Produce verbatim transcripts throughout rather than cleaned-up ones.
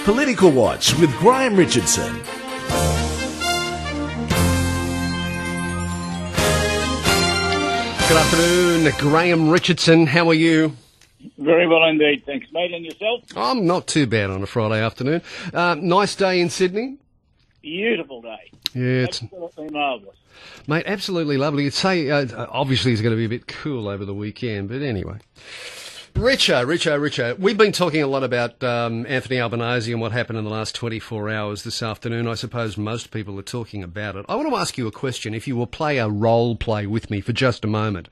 Political Watch with Graham Richardson. Good afternoon, Graham Richardson. How are you? Very well indeed, thanks, mate. And yourself? I'm not too bad on a Friday afternoon. Uh, nice day in Sydney. Beautiful day. Yeah, it's, absolutely marvellous. mate, absolutely lovely. You'd say, uh, obviously it's going to be a bit cool over the weekend, but anyway. Richo, Richo, Richo, we've been talking a lot about um, Anthony Albanese and what happened in the last twenty-four hours this afternoon. I suppose most people are talking about it. I want to ask you a question, if you will play a role play with me for just a moment.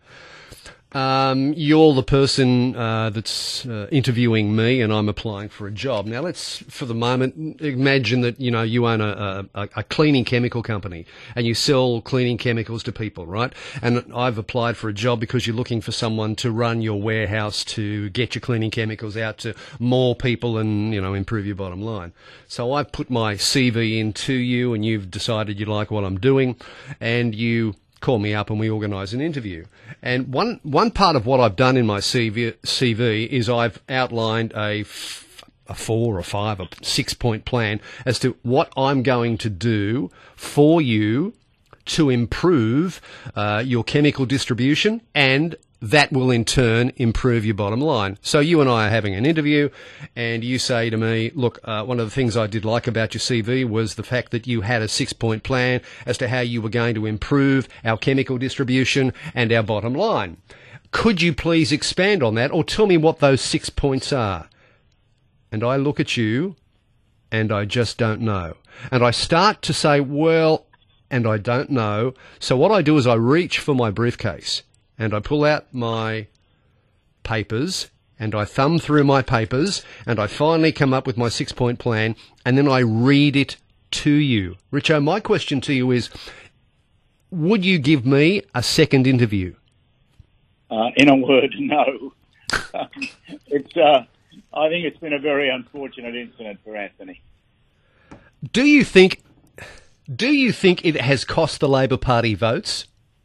Um, you're the person uh, that's uh, interviewing me, and I'm applying for a job. Now, let's, for the moment, imagine that you know you own a, a, a cleaning chemical company, and you sell cleaning chemicals to people, right? And I've applied for a job because you're looking for someone to run your warehouse to get your cleaning chemicals out to more people and you know improve your bottom line. So I've put my C V in to you, and you've decided you like what I'm doing, and you call me up and we organise an interview. And one one part of what I've done in my C V, C V is I've outlined a, f- a four or five or six point plan as to what I'm going to do for you to improve uh, your chemical distribution, and that will in turn improve your bottom line. So you and I are having an interview, and you say to me, look, uh, one of the things I did like about your C V was the fact that you had a six-point plan as to how you were going to improve our chemical distribution and our bottom line. Could you please expand on that, or tell me what those six points are? And I look at you, and I just don't know. And I start to say, well, and I don't know. So what I do is I reach for my briefcase, and I pull out my papers, and I thumb through my papers, and I finally come up with my six-point plan, and then I read it to you. Richo, my question to you is, would you give me a second interview? Uh, in a word, no. um, it's. Uh, I think it's been a very unfortunate incident for Anthony. Do you think? Do you think it has cost the Labor Party votes?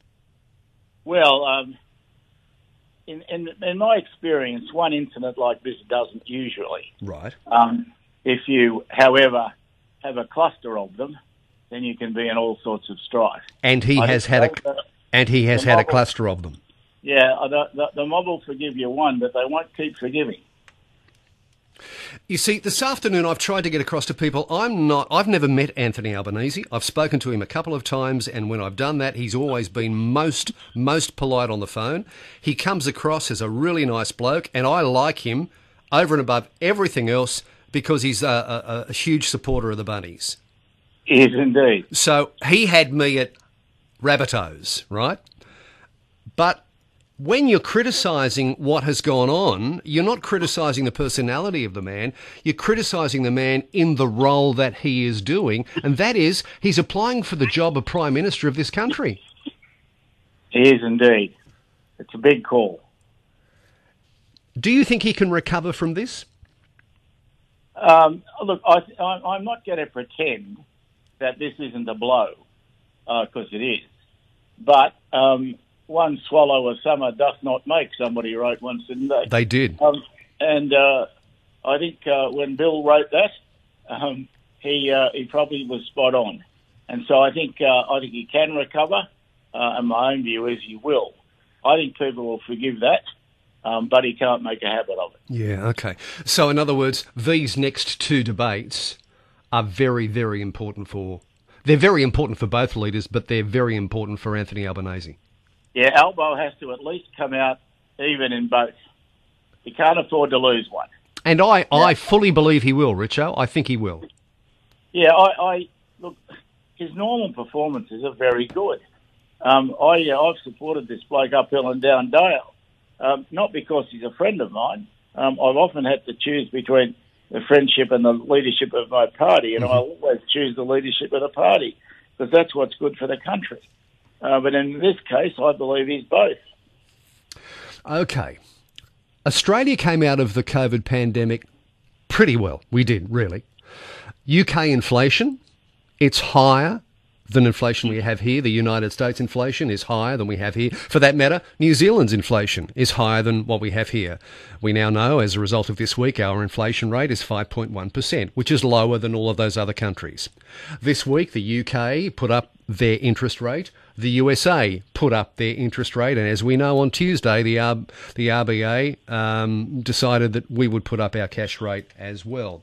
Well, um, in, in in my experience, one incident like this doesn't usually. Right. Um, if you, however, have a cluster of them, then you can be in all sorts of strife. And he I has think had a the- and he has the had a mob will- cluster of them. Yeah, the, the, the mob will forgive you one, but they won't keep forgiving. You see, this afternoon I've tried to get across to people, I'm not, I've never met Anthony Albanese. I've spoken to him a couple of times, and when I've done that, he's always been most, most polite on the phone. He comes across as a really nice bloke, and I like him over and above everything else because he's a, a, a huge supporter of the Bunnies. He is indeed. So he had me at Rabbitohs, right? But when you're criticising what has gone on, you're not criticising the personality of the man, you're criticising the man in the role that he is doing, and that is, he's applying for the job of Prime Minister of this country. He is indeed. It's a big call. Do you think he can recover from this? Um, look, I, I, I'm not going to pretend that this isn't a blow, because uh, it is. But um, one swallow a summer doth not make, somebody wrote once, didn't they? They did. Um, and uh, I think uh, when Bill wrote that, um, he uh, he probably was spot on. And so I think uh, I think he can recover, uh, and my own view is he will. I think people will forgive that, um, but he can't make a habit of it. Yeah, okay. So in other words, these next two debates are very, very important for... They're very important for both leaders, but they're very important for Anthony Albanese. Yeah, Albo has to at least come out even in both. He can't afford to lose one. And I, Yeah. I fully believe he will, Richo. I think he will. Yeah, I, I look. His normal performances are very good. Um, I, uh, I've supported this bloke uphill and down Dale, um, not because he's a friend of mine. Um, I've often had to choose between the friendship and the leadership of my party, and mm-hmm. I always choose the leadership of the party because that's what's good for the country. Uh, but in this case, I believe he's both. Okay. Australia came out of the COVID pandemic pretty well. We did, really. U K inflation, it's higher than inflation we have here. The United States inflation is higher than we have here. For that matter, New Zealand's inflation is higher than what we have here. We now know, as a result of this week, our inflation rate is five point one percent, which is lower than all of those other countries. This week, the U K put up their interest rate. The U S A put up their interest rate. And as we know, on Tuesday, the, R- the R B A um, decided that we would put up our cash rate as well.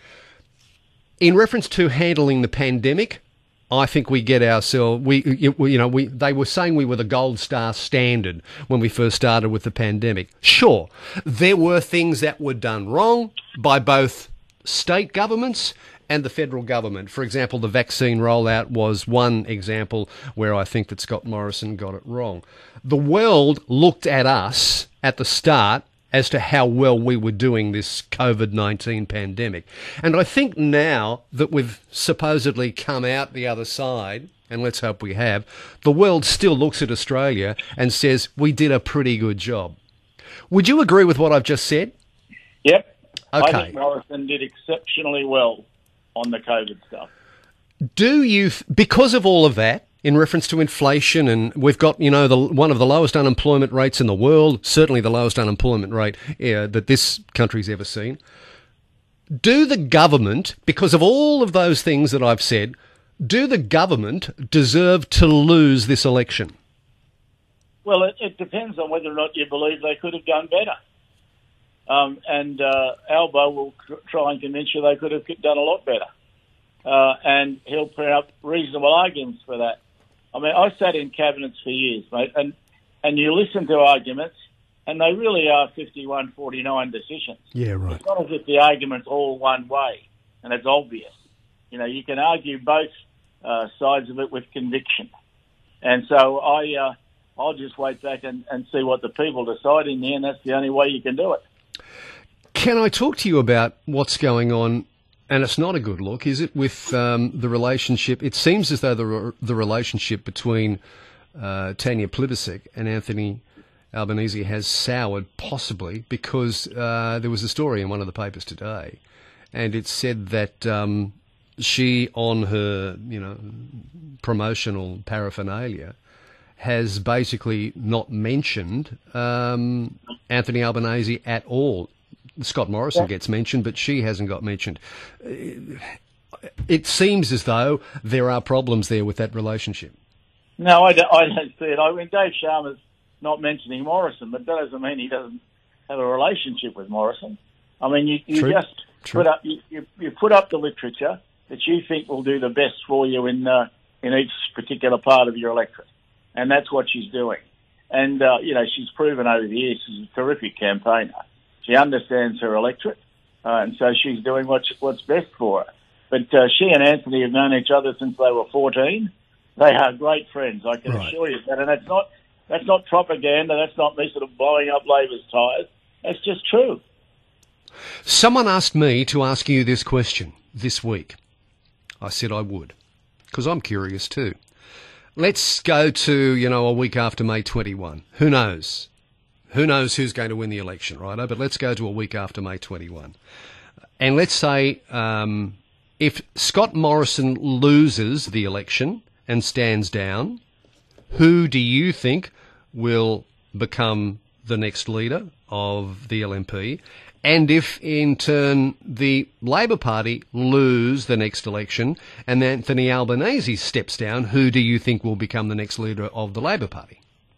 In reference to handling the pandemic, I think we get ourselves, we, you know, we, they were saying we were the gold star standard when we first started with the pandemic. Sure, there were things that were done wrong by both state governments and the federal government. For example, the vaccine rollout was one example where I think that Scott Morrison got it wrong. The world looked at us at the start as to how well we were doing this COVID nineteen pandemic. And I think now that we've supposedly come out the other side, and let's hope we have, the world still looks at Australia and says we did a pretty good job. Would you agree with what I've just said? Yep. Okay. I think Morrison did exceptionally well on the COVID stuff. Do you, because of all of that, in reference to inflation, and we've got, you know, the, one of the lowest unemployment rates in the world, certainly the lowest unemployment rate uh, that this country's ever seen. Do the government, because of all of those things that I've said, do the government deserve to lose this election? Well, it, it depends on whether or not you believe they could have done better. Um, and uh, Albo will tr- try and convince you they could have done a lot better. Uh, and he'll put up reasonable arguments for that. I mean, I sat in cabinets for years, mate, and, and you listen to arguments, and they really are fifty-one forty-nine decisions. Yeah, right. It's not as if the argument's all one way, and it's obvious. You know, you can argue both uh, sides of it with conviction. And so I, uh, I'll just wait back and, and see what the people decide in the end. That's the only way you can do it. Can I talk to you about what's going on? And it's not a good look, is it, with um, the relationship? It seems as though the the relationship between uh, Tanya Plibersek and Anthony Albanese has soured, possibly because uh, there was a story in one of the papers today, and it said that um, she, on her, you know, promotional paraphernalia, has basically not mentioned um, Anthony Albanese at all. Scott Morrison gets mentioned, but she hasn't got mentioned. It seems as though there are problems there with that relationship. No, I don't, I don't see it. I mean, Dave Sharma's not mentioning Morrison, but that doesn't mean he doesn't have a relationship with Morrison. I mean, you, you True. just True. put up you, you, you put up the literature that you think will do the best for you in uh, in each particular part of your electorate, and that's what she's doing. And uh, you know, she's proven over the years she's a terrific campaigner. She understands her electorate, uh, and so she's doing what's, what's best for her. But uh, she and Anthony have known each other since they were fourteen. They are great friends, I can Right. assure you that. And that's not that's not propaganda. That's not me sort of blowing up Labor's tyres. That's just true. Someone asked me to ask you this question this week. I said I would, because I'm curious too. Let's go to, you know, a week after May twenty-first. Who knows? Who knows who's going to win the election, righto? But let's go to a week after May twenty-first. And let's say um, if Scott Morrison loses the election and stands down, who do you think will become the next leader of the L N P? And if, in turn, the Labor Party lose the next election and Anthony Albanese steps down, who do you think will become the next leader of the Labor Party?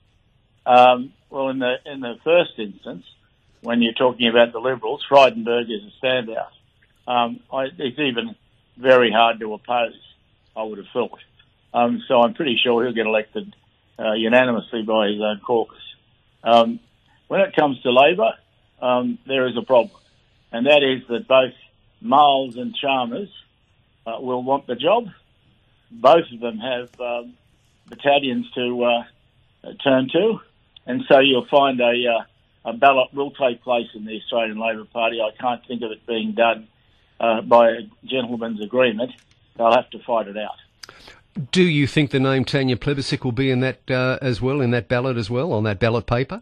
Um, well, in the in the first instance, when you're talking about the Liberals, Frydenberg is a standout. Um, I, it's even very hard to oppose, I would have thought. Um, so I'm pretty sure he'll get elected uh, unanimously by his own caucus. Um, when it comes to Labor, um, there is a problem, and that is that both Miles and Chalmers uh, will want the job. Both of them have um, battalions to uh, turn to, and so you'll find a, uh, a ballot will take place in the Australian Labor Party. I can't think of it being done uh, by a gentleman's agreement. They'll have to fight it out. Do you think the name Tanya Plibersek will be in that uh, as well, in that ballot as well, on that ballot paper?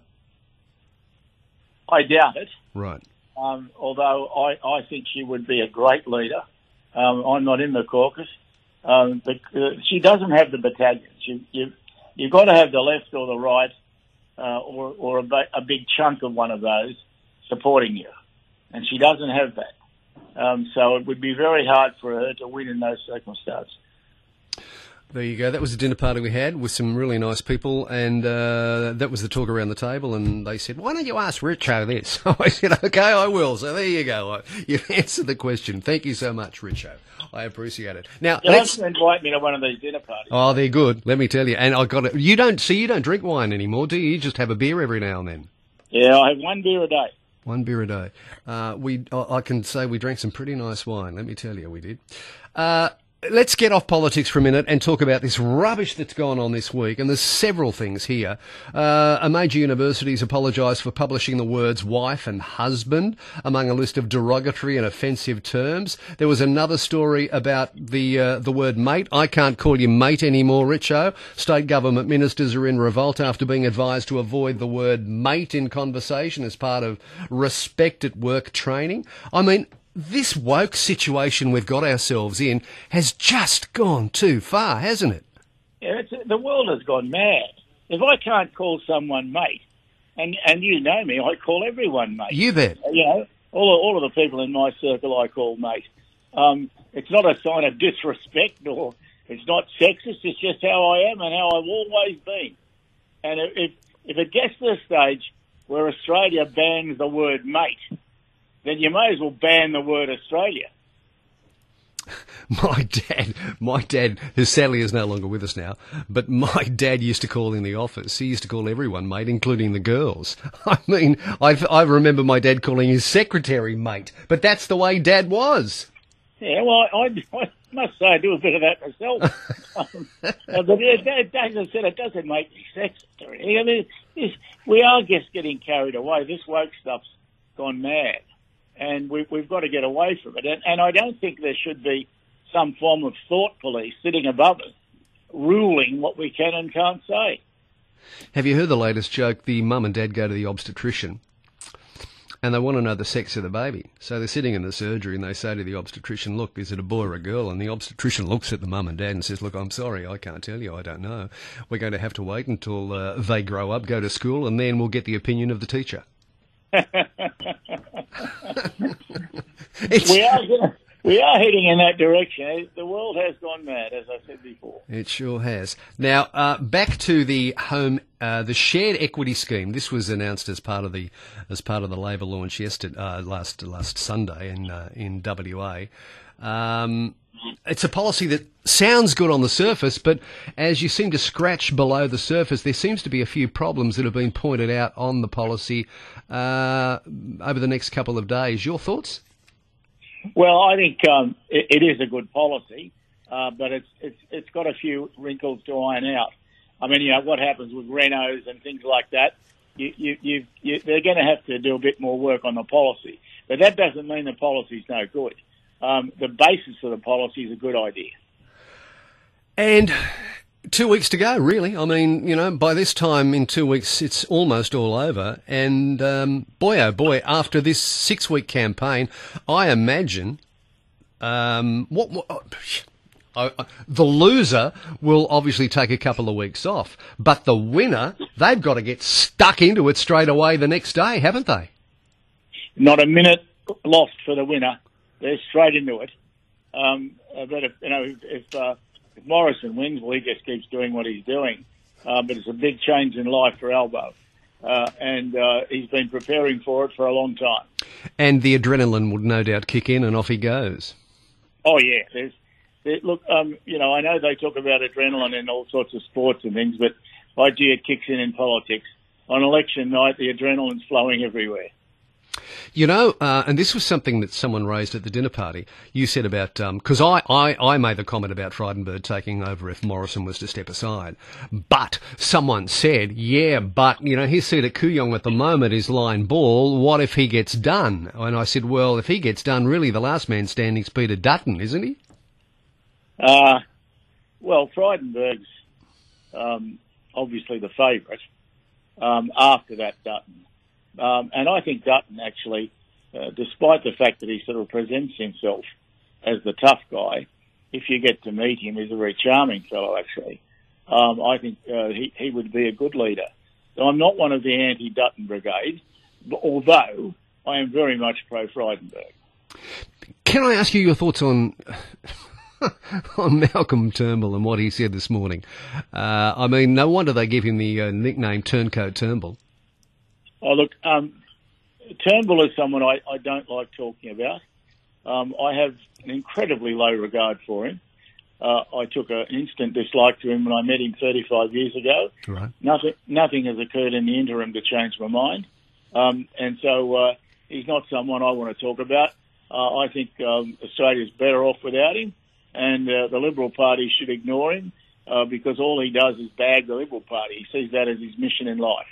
I doubt it. Right. Um, although I, I think she would be a great leader. Um, I'm not in the caucus, Um, but uh, she doesn't have the battalions. You, you, you've got to have the left or the right, uh, or, or a, ba- a big chunk of one of those supporting you. And she doesn't have that. Um, so it would be very hard for her to win in those circumstances. There you go. That was a dinner party we had with some really nice people, and uh, that was the talk around the table. And they said, "Why don't you ask Richo this?" I said, "Okay, I will." So there you go. You've answered the question. Thank you so much, Richo. I appreciate it. Now, you let's have to invite me to one of these dinner parties. Oh, they're good. Let me tell you. And I got it. You don't see. You don't drink wine anymore, do you? You just have a beer every now and then. Yeah, I have one beer a day. One beer a day. Uh, we, I can say we drank some pretty nice wine. Let me tell you, we did. Uh, Let's get off politics for a minute and talk about this rubbish that's gone on this week. And there's several things here. Uh, a major university's apologised for publishing the words wife and husband among a list of derogatory and offensive terms. There was another story about the uh, the word mate. I can't call you mate anymore, Richo. State government ministers are in revolt after being advised to avoid the word mate in conversation as part of respect at work training. I mean, this woke situation we've got ourselves in has just gone too far, hasn't it? Yeah, it's, the world has gone mad. If I can't call someone mate, and and you know me, I call everyone mate. You bet. You know, all all of the people in my circle I call mate. Um, it's not a sign of disrespect, or it's not sexist. It's just how I am and how I've always been. And if if it gets to the stage where Australia bans the word mate, then you may as well ban the word Australia. My dad, my dad, who sadly is no longer with us now, but my dad used to call in the office. He used to call everyone mate, including the girls. I mean, I I remember my dad calling his secretary mate, but that's the way Dad was. Yeah, well, I, I must say I do a bit of that myself. um, but it, it, as I said, it doesn't make me sexist. I mean, it's, we are just getting carried away. This woke stuff's gone mad. And we, we've got to get away from it. And, and I don't think there should be some form of thought police sitting above us, ruling what we can and can't say. Have you heard the latest joke? The mum and dad go to the obstetrician, and they want to know the sex of the baby. So they're sitting in the surgery, and they say to the obstetrician, "Look, is it a boy or a girl?" And the obstetrician looks at the mum and dad and says, "Look, I'm sorry, I can't tell you. I don't know. We're going to have to wait until uh, they grow up, go to school, and then we'll get the opinion of the teacher." we are we are heading in that direction. The world has gone mad, as I said before. It sure has. Now, uh, back to the home, uh, the shared equity scheme. This was announced as part of the as part of the Labor launch yesterday, uh, last last Sunday in uh, in W A. Um, It's a policy that sounds good on the surface, but as you seem to scratch below the surface, there seems to be a few problems that have been pointed out on the policy uh, over the next couple of days. Your thoughts? Well, I think um, it, it is a good policy, uh, but it's it's it's got a few wrinkles to iron out. I mean, you know, what happens with renos and things like that, you, you, you, you, they're going to have to do a bit more work on the policy. But that doesn't mean the policy's no good. Um, the basis of the policy is a good idea. And two weeks to go, really. I mean, you know, by this time in two weeks, it's almost all over. And um, boy, oh boy, after this six-week campaign, I imagine um, what, what uh, uh, the loser will obviously take a couple of weeks off. But the winner, they've got to get stuck into it straight away the next day, haven't they? Not a minute lost for the winner. They're straight into it. Um, but if, you know, if, if, uh, if Morrison wins, well, he just keeps doing what he's doing. Uh, but it's a big change in life for Albo. Uh, and uh, he's been preparing for it for a long time. And the adrenaline would no doubt kick in, and off he goes. Oh, yeah. There's, there, look, um, you know, I know they talk about adrenaline in all sorts of sports and things, but I G it kicks in in politics. On election night, the adrenaline's flowing everywhere. You know, uh, and this was something that someone raised at the dinner party. You said about, because um, I, I, I made the comment about Frydenberg taking over if Morrison was to step aside. But someone said, yeah, but, you know, his seat at Kooyong at the moment is line ball. What if he gets done? And I said, well, if he gets done, really the last man standing is Peter Dutton, isn't he? Uh, well, Frydenberg's um, obviously the favourite. Um, after that, Dutton. Um, and I think Dutton actually, uh, despite the fact that he sort of presents himself as the tough guy, if you get to meet him, he's a very charming fellow, actually. Um, I think uh, he, he would be a good leader. So I'm not one of the anti-Dutton brigade, although I am very much pro-Frydenberg. Can I ask you your thoughts on on Malcolm Turnbull and what he said this morning? Uh, I mean, no wonder they give him the uh, nickname Turncoat Turnbull. Oh, look, um, Turnbull is someone I, I don't like talking about. Um, I have an incredibly low regard for him. Uh, I took an instant dislike to him when I met him thirty-five years ago. Right. Nothing, nothing has occurred in the interim to change my mind. Um, and so uh, he's not someone I want to talk about. Uh, I think um, Australia's better off without him, and uh, the Liberal Party should ignore him uh, because all he does is bag the Liberal Party. He sees that as his mission in life.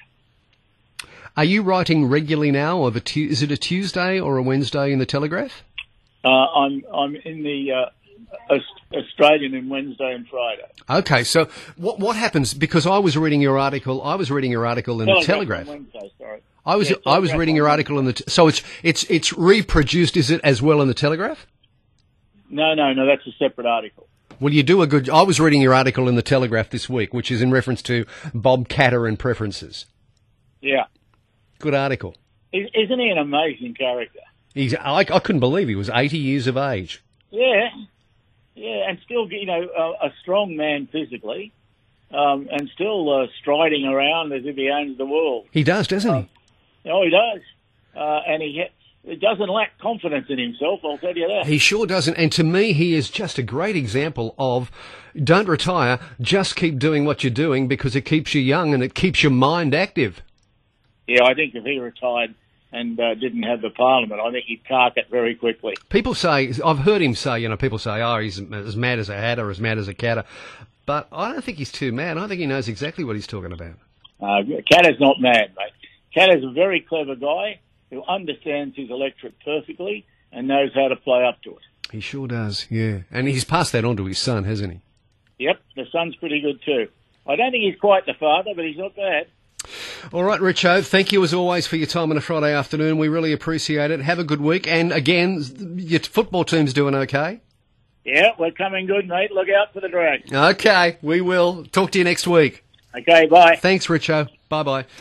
Are you writing regularly now? Of a tu- is it a Tuesday or a Wednesday in the Telegraph? Uh, I'm I'm in the uh, Australian in Wednesday and Friday. Okay, so what what happens? Because I was reading your article. I was reading your article in Telegraph the Telegraph. on Wednesday, sorry. I was Yeah, I was Telegraph reading on your Wednesday. article in the. T- so it's it's it's reproduced. Is it as well in the Telegraph? No, no, no. That's a separate article. Well, you do a good. I was reading your article in the Telegraph this week, which is in reference to Bob Catter and preferences. Yeah, Good article. Is- isn't he an amazing character? He's. I, I couldn't believe he was eighty years of age. Yeah, yeah, and still, you know, a, a strong man physically, um, and still uh, striding around as if he owns the world. He does, doesn't he? Oh, he does, uh, and he, ha- he doesn't lack confidence in himself. I'll tell you that. He sure doesn't. And to me, he is just a great example of don't retire, just keep doing what you're doing because it keeps you young and it keeps your mind active. Yeah, I think if he retired and uh, didn't have the parliament, I think he'd cark it very quickly. People say, I've heard him say, you know, people say, oh, he's as mad as a hatter, as mad as a catter. But I don't think he's too mad. I think he knows exactly what he's talking about. Uh, Catter's not mad, mate. Catter's a very clever guy who understands his electorate perfectly and knows how to play up to it. He sure does, yeah. And he's passed that on to his son, hasn't he? Yep, the son's pretty good too. I don't think he's quite the father, but he's not bad. All right, Richo, thank you as always for your time on a Friday afternoon. We really appreciate it. Have a good week. And again, your football team's doing okay? Yeah, we're coming good, mate. Look out for the Dragons. Okay, we will. Talk to you next week. Okay, bye. Thanks, Richo. Bye-bye.